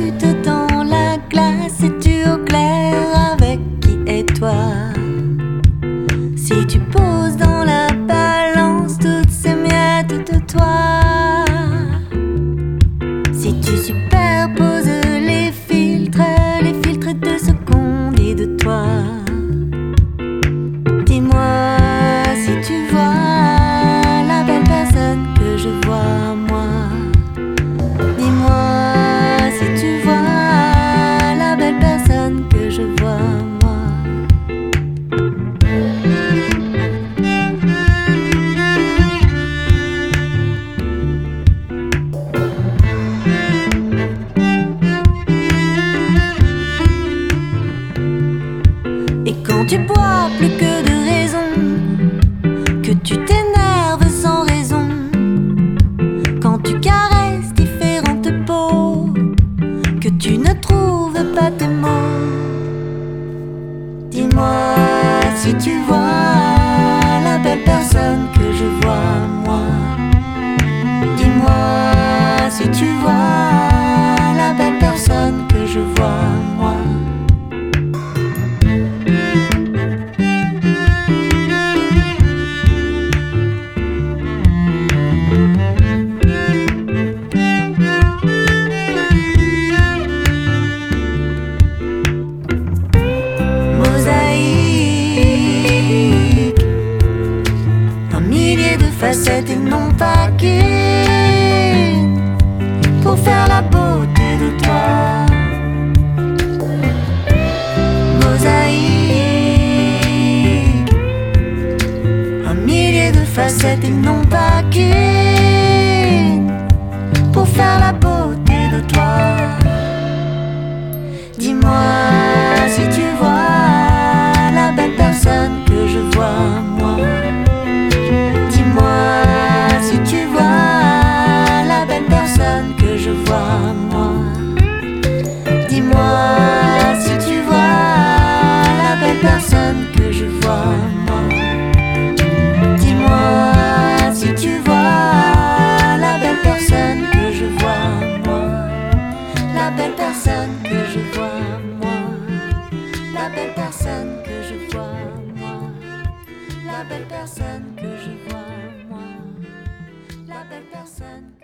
minutes dans la glace, es-tu au clair avec qui est toi? Si tu poses dans la balance toutes ces miettes de toi, si tu superposes les filtres de ce qu'on dit de toi, dis-moi si tu vois la belle personne que je vois moi. Dis-moi si tu vois la belle personne que je vois moi. Et quand tu bois plus que de raison, que tu t'énerves sans raison, quand tu caresses différentes peaux, que tu ne trouves pas tes mots, dis-moi si tu vois la belle personne que je vois moi. Dis-moi si tu vois la belle personne que je vois moi. Facettes et non pas qu'une, pour faire la beauté de toi. Mosaïque, un millier de facettes et non pas qu'une, pour faire la beauté de toi. Dis-moi si tu vois la belle personne que je vois moi. Si tu vois la belle personne que je vois moi. Dis-moi si tu vois la belle personne que je vois moi. Dis-moi si tu vois la belle personne que je vois moi. La belle personne que je vois moi. La belle personne que je vois moi. La belle personne que je vois moi. La belle personne.